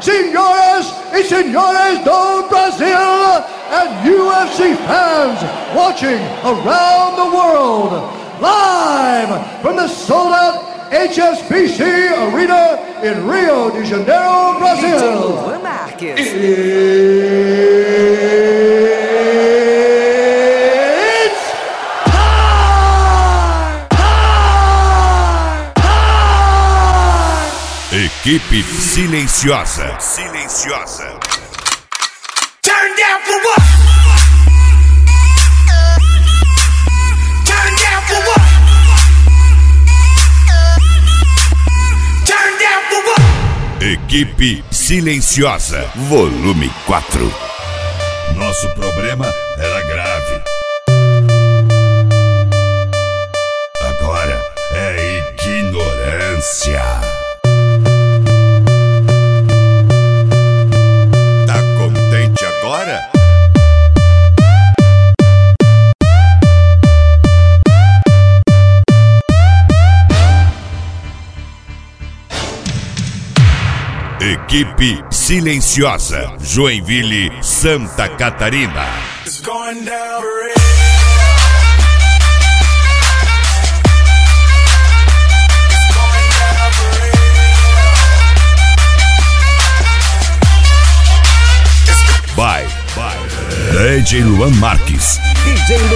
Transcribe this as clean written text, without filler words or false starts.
senhoras e senhores do Brasil, and UFC fans watching around the world, live from the sold-out HSBC Arena in Rio de Janeiro, Brazil. It's time! Equipe silenciosa. Turn down for what? Turn down for what? Turn down for what? Equipe silenciosa. Volume 4. Nosso problema era grave. Agora é ignorância. Tá contente agora? Equipe silenciosa. Joinville, Santa Catarina. It's going down for it. By DJ Luan Marques. DJ